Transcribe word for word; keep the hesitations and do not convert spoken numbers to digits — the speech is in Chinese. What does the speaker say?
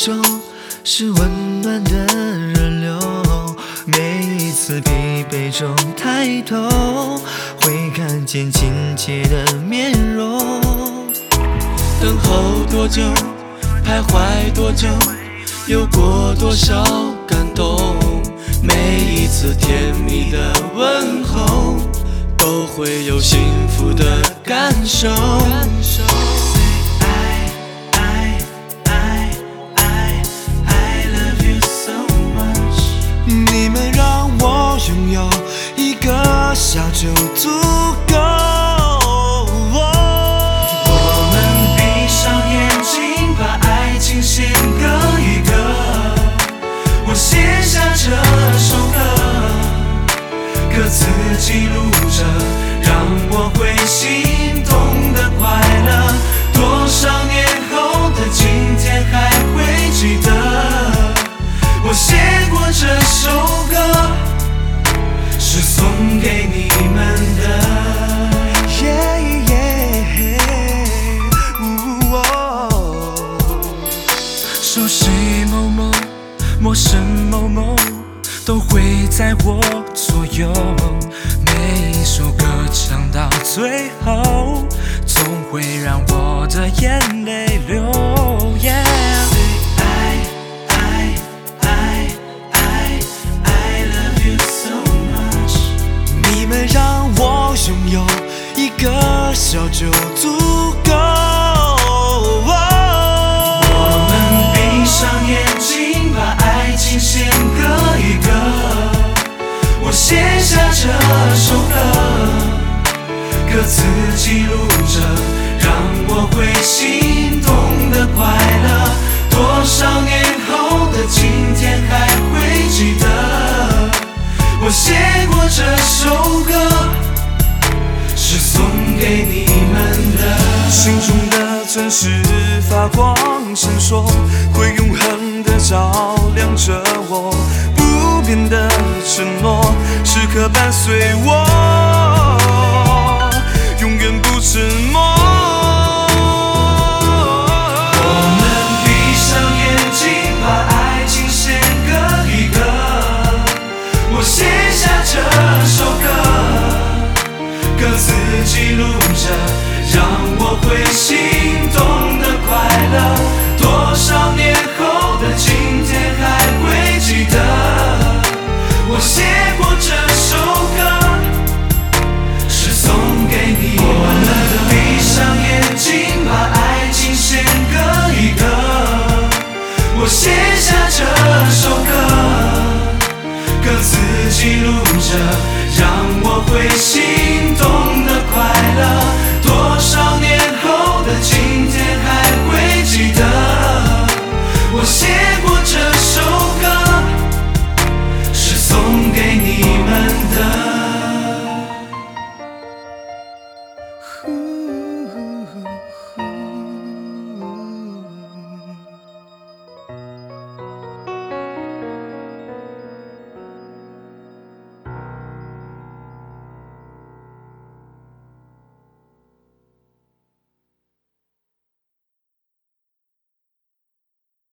手是温暖的热流，每一次疲惫中抬头，会看见亲切的面容。 等候多久，徘徊多久，有过多少感动？每一次甜蜜的问候，都会有幸福的感受。 你们让我拥有一个笑就足够。 我们闭上眼睛，把爱情写歌一个。我写下这首歌，歌词记录着让我会心动的快乐。多少年后的今天还会记得，我写过这首歌，是送给你们的。 Yeah, yeah, oh. 熟悉某某，陌生某某，都会在我左右。每一首歌唱到最后，总会让我的眼泪流。Yeah. 你们让我拥有一个笑就足够。 我们闭上眼睛，把爱情写歌一个。我写下这首歌，歌词记录着让我会心动的快乐。多少年后的今天还会记得，我写过这首歌，是送给你们的。 心中的钻石发光闪烁，会永恒的照亮着我。不变的承诺，时刻伴随我，永远不沉默。 我们闭上眼睛，把爱情写歌一个。我写下这首歌，歌词记录着让我会心动的快乐。多少年后的今天还会记得，我写